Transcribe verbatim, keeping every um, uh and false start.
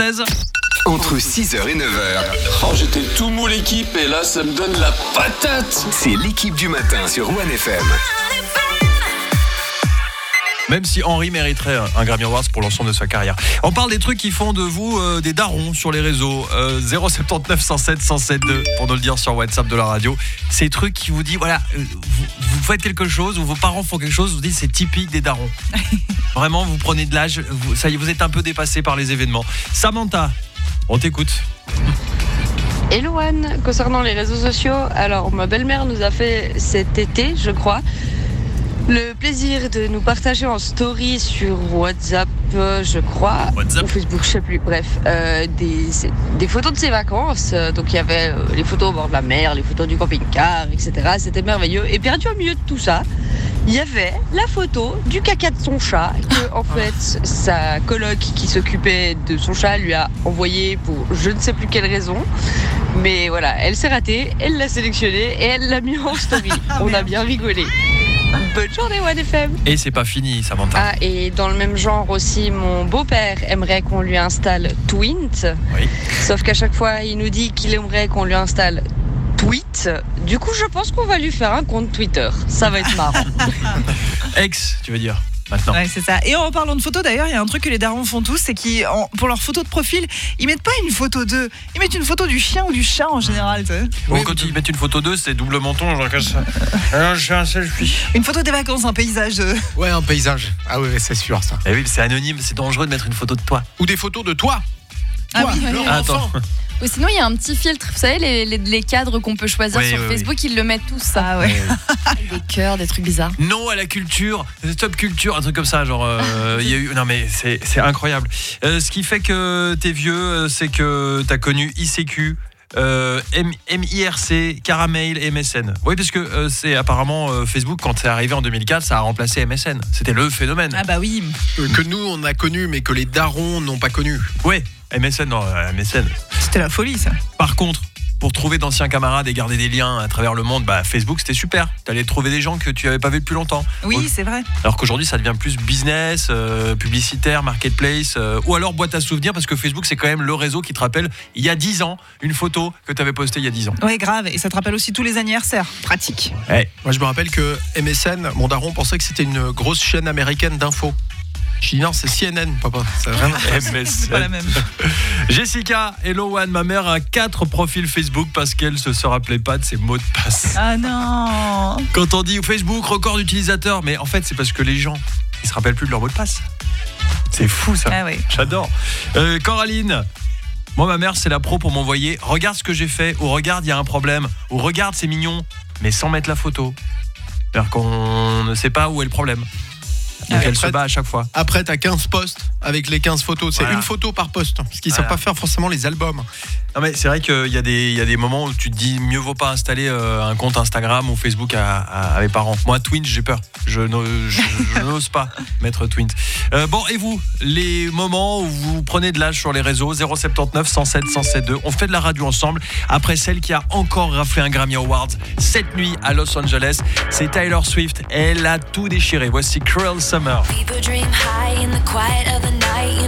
seize. Entre six heures et neuf heures. Oh, j'étais tout mou l'équipe et là ça me donne la patate. C'est l'équipe du matin sur One F M. Même si Henry mériterait un Grammy Awards pour l'ensemble de sa carrière. On parle des trucs qui font de vous euh, des darons sur les réseaux. Euh, zéro sept neuf un zéro sept un zéro sept deux pour nous le dire sur WhatsApp de la radio. Ces trucs qui vous disent, voilà, euh, vous, vous faites quelque chose ou vos parents font quelque chose, vous dites c'est typique des darons. Vraiment, vous prenez de l'âge, vous, ça y est, vous êtes un peu dépassé par les événements. Samantha, on t'écoute. Hello Anne, concernant les réseaux sociaux, alors ma belle-mère nous a fait cet été, je crois, le plaisir de nous partager en story sur WhatsApp, je crois, WhatsApp. ou Facebook, je sais plus, bref, euh, des, des photos de ses vacances. Donc il y avait euh, les photos au bord de la mer, les photos du camping-car, et cetera. C'était merveilleux. Et perdu au milieu de tout ça, il y avait la photo du caca de son chat que, en fait, sa coloc qui s'occupait de son chat lui a envoyé pour je ne sais plus quelle raison. Mais voilà, elle s'est ratée, elle l'a sélectionné et elle l'a mis en story. On a bien rigolé. Bonne journée One F M. Et c'est pas fini, Samantha. Ah, et dans le même genre aussi, mon beau-père aimerait qu'on lui installe Twint. Oui. Sauf qu'à chaque fois, il nous dit qu'il aimerait qu'on lui installe Tweet. Du coup, je pense qu'on va lui faire un compte Twitter. Ça va être marrant. Ex, tu veux dire maintenant. Ouais, c'est ça. Et en parlant de photos, d'ailleurs, il y a un truc que les darons font tous, c'est qu'ils, en- pour leur photo de profil, ils mettent pas une photo d'eux, ils mettent une photo du chien ou du chat en général. Tu sais. Bon, quand ils mettent une photo d'eux, c'est double menton, genre comme ça. Alors, je fais un selfie. Une photo des vacances, un paysage. euh. Ouais, un paysage. Ah oui, c'est sûr ça. Eh oui, c'est anonyme, c'est dangereux de mettre une photo de toi. Ou des photos de toi. Ah Toi, oui, leur oui. Attends. enfant. Ou sinon, il y a un petit filtre. Vous savez, les, les, les cadres qu'on peut choisir Oui, sur oui, oui. Facebook, ils le mettent tous, ça. Ah ouais. Avec des cœurs, des trucs bizarres. Non à la culture, stop culture, un truc comme ça, genre euh, il y a eu non mais c'est c'est incroyable. Euh, ce qui fait que t'es vieux, euh, c'est que t'as connu I C Q. Euh, M- MIRC, Caramel et M S N. Oui, parce que euh, c'est apparemment euh, Facebook, quand c'est arrivé en deux mille quatre, ça a remplacé M S N. C'était le phénomène. Ah bah oui. Euh, Que nous on a connu, mais que les darons n'ont pas connu. Ouais, M S N, non, euh, M S N. C'était la folie, ça. Par contre, pour trouver d'anciens camarades et garder des liens à travers le monde, bah Facebook c'était super. T'allais trouver des gens que tu avais pas vus depuis longtemps. Oui, c'est vrai. Alors qu'aujourd'hui ça devient plus business, euh, publicitaire, marketplace, euh, ou alors boîte à souvenirs, parce que Facebook c'est quand même le réseau qui te rappelle il y a dix ans une photo que tu avais postée il y a dix ans. Ouais, grave. Et ça te rappelle aussi tous les anniversaires. Pratique. Ouais. Moi je me rappelle que M S N, mon daron pensait que c'était une grosse chaîne américaine d'infos. Je dis non, c'est C N N, papa. Ça a rien à faire. M S C'est pas la N. même. Jessica, hello One, ma mère a quatre profils Facebook parce qu'elle ne se rappelait pas de ses mots de passe. Ah non. Quand on dit Facebook, record d'utilisateurs, mais en fait c'est parce que les gens, ils se rappellent plus de leur mot de passe. C'est fou ça. Ah oui. J'adore. Euh, Coraline, moi ma mère c'est la pro pour m'envoyer regarde ce que j'ai fait, ou regarde il y a un problème, ou regarde c'est mignon, mais sans mettre la photo. C'est-à-dire qu'on ne sait pas où est le problème. Donc Ah, elle après, se bat à chaque fois. Après, t'as quinze posts avec les quinze photos. C'est Voilà. une photo par post. Parce qu'ils ne Voilà. savent pas faire forcément les albums. Non mais c'est vrai qu'il y a des, il y a des moments où tu te dis mieux vaut pas installer euh, un compte Instagram ou Facebook à, à, à mes parents. Moi Twint j'ai peur, je, n'ose- je, je n'ose pas mettre Twint. Euh, bon et vous, les moments où vous prenez de l'âge sur les réseaux, zéro sept neuf un zéro sept un zéro sept deux, on fait de la radio ensemble. Après celle qui a encore raflé un Grammy Awards cette nuit à Los Angeles, c'est Taylor Swift, elle a tout déchiré. Voici Cruel Summer. People dream high in the quiet of the night.